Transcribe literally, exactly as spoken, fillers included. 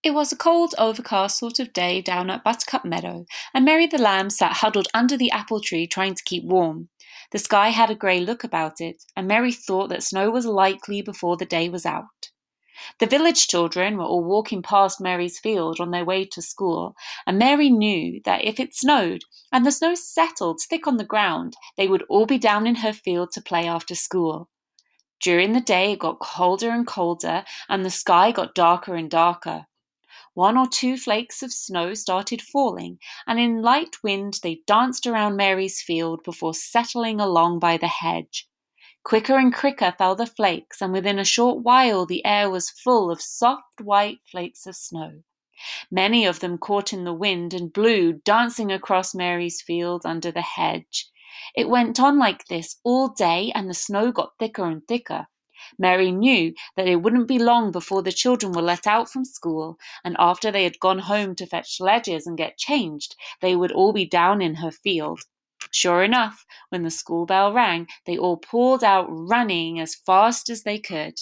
It was a cold, overcast sort of day down at Buttercup Meadow, and Mary the lamb sat huddled under the apple tree trying to keep warm. The sky had a grey look about it, and Mary thought that snow was likely before the day was out. The village children were all walking past Mary's field on their way to school, and Mary knew that if it snowed, and the snow settled thick on the ground, they would all be down in her field to play after school. During the day it got colder and colder, and the sky got darker and darker. One or two flakes of snow started falling, and in light wind they danced around Mary's field before settling along by the hedge. Quicker and quicker fell the flakes, and within a short while the air was full of soft white flakes of snow. Many of them caught in the wind and blew, dancing across Mary's field under the hedge. It went on like this all day, and the snow got thicker and thicker. Mary knew that it wouldn't be long before the children were let out from school, and after they had gone home to fetch sledges and get changed, they would all be down in her field. Sure enough, when the school bell rang, they all pulled out running as fast as they could.